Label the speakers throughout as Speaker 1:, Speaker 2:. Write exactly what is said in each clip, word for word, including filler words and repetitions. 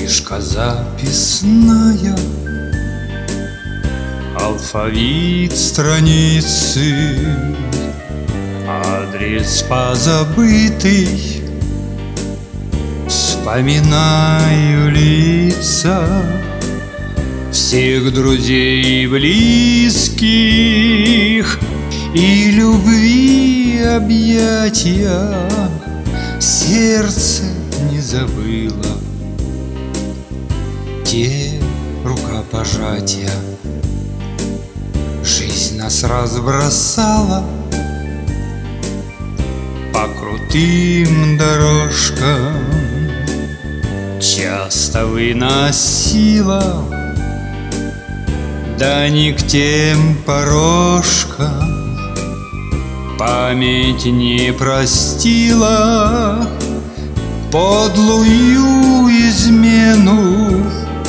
Speaker 1: Книжка записная, алфавит страницы, адрес позабытый. Вспоминаю лица всех друзей и близких, и любви объятия сердце не забыло. Те рукопожатия. Жизнь нас разбросала по крутым дорожкам, часто выносила, да не к тем порожкам. Память не простила подлую измену,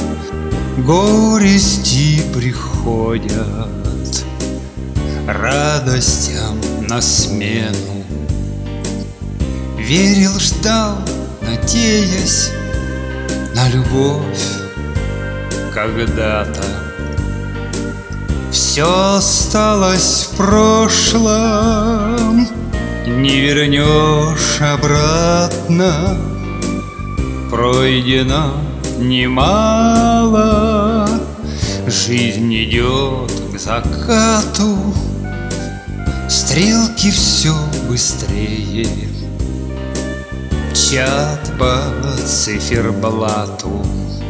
Speaker 1: горести приходят радостям на смену. Верил, ждал, надеясь на любовь когда-то. Все осталось в прошлом, не вернешь обратно. Пройдено немало, жизнь идет к закату, стрелки все быстрее мчат по циферблату.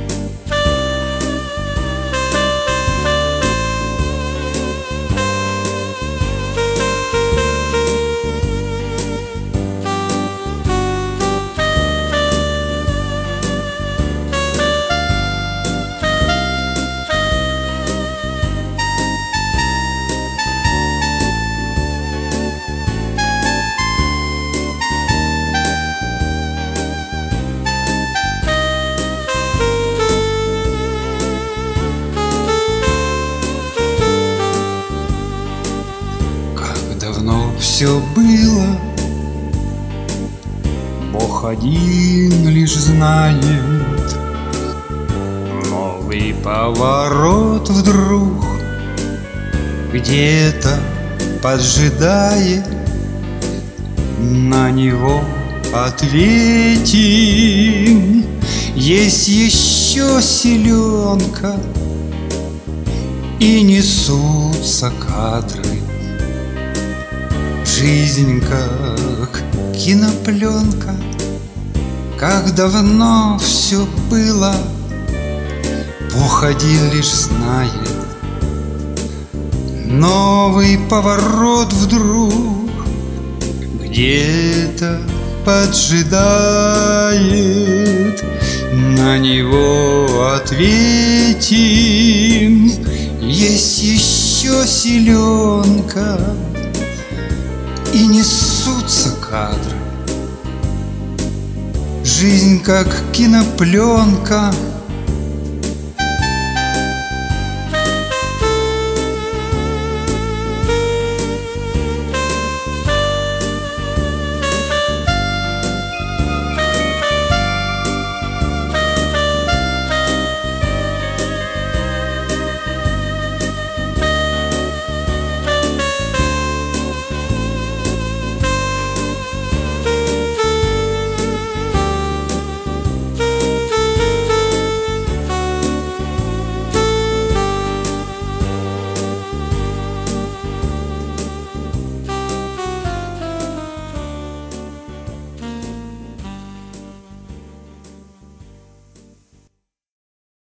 Speaker 1: Давно все было, Бог один лишь знает. Новый поворот вдруг где-то поджидает. На него ответим. Есть еще силенка, и несутся кадры. Жизнь как кинопленка, как давно все было, Бог один лишь знает. Новый поворот вдруг где-то поджидает. На него ответим. Есть еще силенка, и несутся кадры. Жизнь как кинопленка,